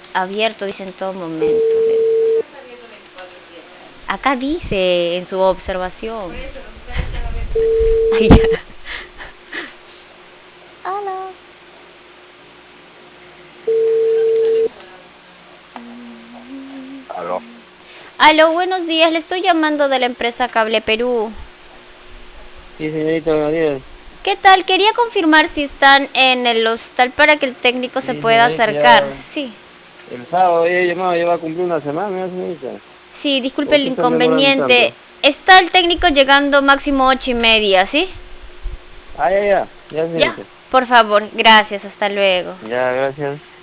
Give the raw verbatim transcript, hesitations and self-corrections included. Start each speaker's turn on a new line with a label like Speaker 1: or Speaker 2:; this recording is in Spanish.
Speaker 1: abierto, dice en todo momento. Acá dice en su observación. Ay, ya. Hola.
Speaker 2: Aló.
Speaker 1: Aló, buenos días. Le estoy llamando de la empresa Cable Perú.
Speaker 2: Sí, señorita Gabriel.
Speaker 1: ¿Qué tal? Quería confirmar si están en el hostal para que el técnico se
Speaker 2: Sí,
Speaker 1: pueda
Speaker 2: señorita,
Speaker 1: acercar.
Speaker 2: ya
Speaker 1: Sí.
Speaker 2: el sábado ya he llamado, ya va a cumplir una semana, ¿ya, señorita?
Speaker 1: Sí, disculpe
Speaker 2: ¿Por
Speaker 1: el
Speaker 2: qué están demorando
Speaker 1: inconveniente.
Speaker 2: tanto?
Speaker 1: Está el técnico llegando máximo ocho y media, ¿sí?
Speaker 2: Ah, ya, ya, ya,
Speaker 1: Ya.
Speaker 2: señorita.
Speaker 1: Por favor, gracias. Hasta luego.
Speaker 2: Ya, gracias.